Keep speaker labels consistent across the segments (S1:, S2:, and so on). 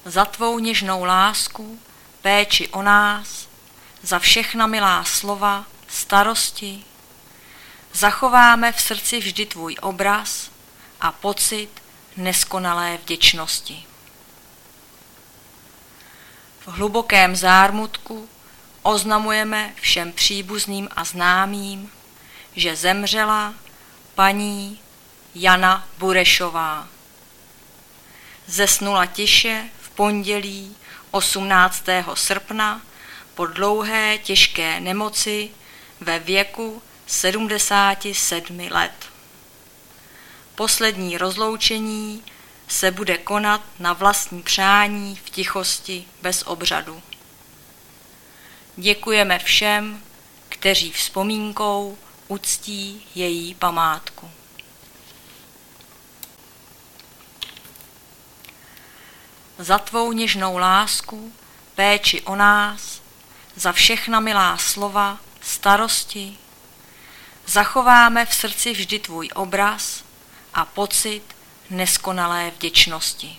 S1: za tvou něžnou lásku, péči o nás, za všechna milá slova, starosti. Zachováme v srdci vždy tvůj obraz a pocit neskonalé vděčnosti. V hlubokém zármutku oznamujeme všem příbuzným a známým, že zemřela paní Jana Burešová. Zesnula tiše v pondělí 18. srpna po dlouhé těžké nemoci ve věku 77 let. Poslední rozloučení se bude konat na vlastní přání v tichosti bez obřadu. Děkujeme všem, kteří vzpomínkou uctí její památku. Za tvou něžnou lásku, péči o nás, za všechna milá slova, starosti. Zachováme v srdci vždy tvůj obraz a pocit neskonalé vděčnosti.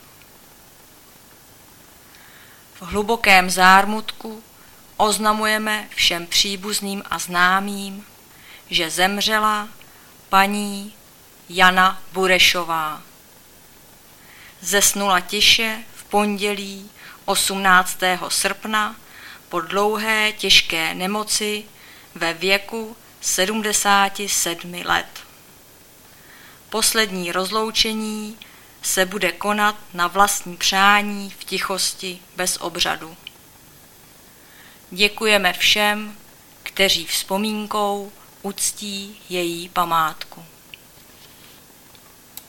S1: V hlubokém zármutku oznamujeme všem příbuzným a známým, že zemřela paní Jana Burešová. Zesnula tiše v pondělí 18. srpna po dlouhé těžké nemoci ve věku 77 let. Poslední rozloučení se bude konat na vlastní přání v tichosti bez obřadu. Děkujeme všem, kteří vzpomínkou uctí její památku.